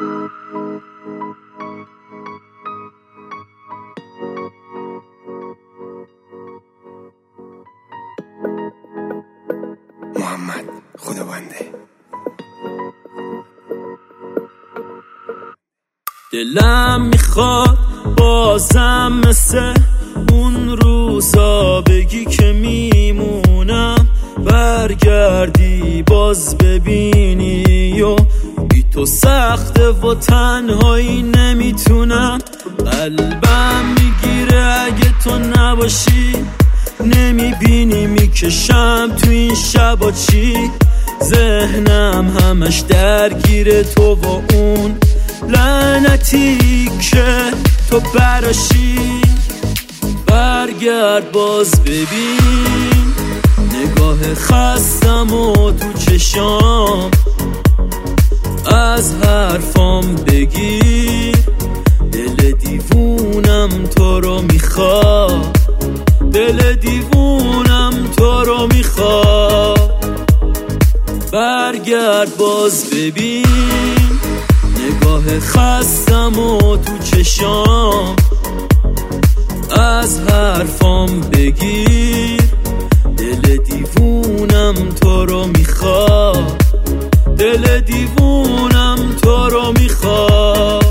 محمد خداونده. دلم میخواد بازم مثل اون روزا بگی که میمونم، برگردی باز ببینی و بی تو سخته و تنهایی نمیتونم. قلبم میگیره اگه تو نباشی، نمیبینی میکشم تو این شبا چی. ذهنم همش درگیره تو و اون لعنتی که تو براشی. برگرد باز ببین نگاه خستم و تو چشام، از حرفام بگیر دل دیوونم تو رو میخواد، دل دیوونم تو رو میخواد. برگرد باز ببین نگاه خستم و تو چشام، از حرفام بگیر دل دیوونم تو رو میخواد، دل دیوونم تو رو میخواد.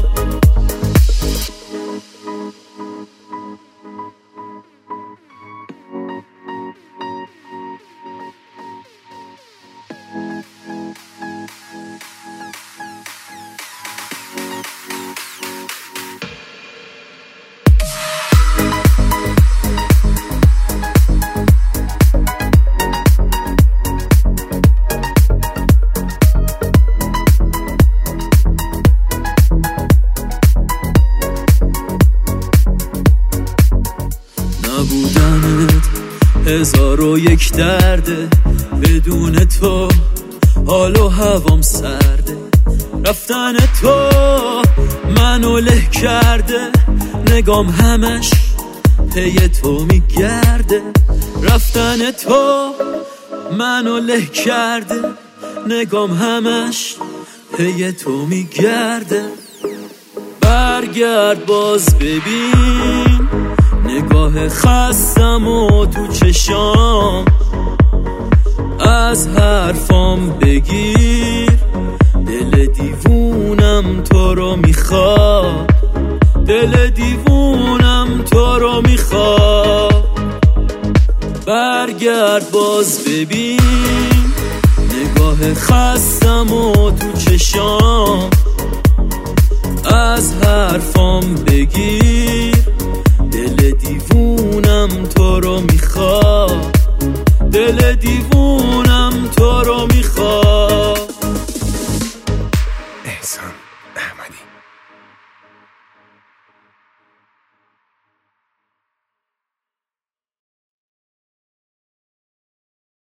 نبودنت 1001 درده، بدون تو حال و هوام سرده. رفتن تو منو له کرده، نگام همش پی تو میگرده. رفتن تو منو له کرده، نگام همش پی تو میگرده. برگرد باز ببین نگاه خستم و تو چشام، از حرفام بگیر دل دیوونم تو رو میخواد، دل دیوونم تو رو میخواد. برگرد باز ببین نگاه خستم و تو چشام، از حرفام بگیر دل دیوونم تو رو میخواد، دل دیوونم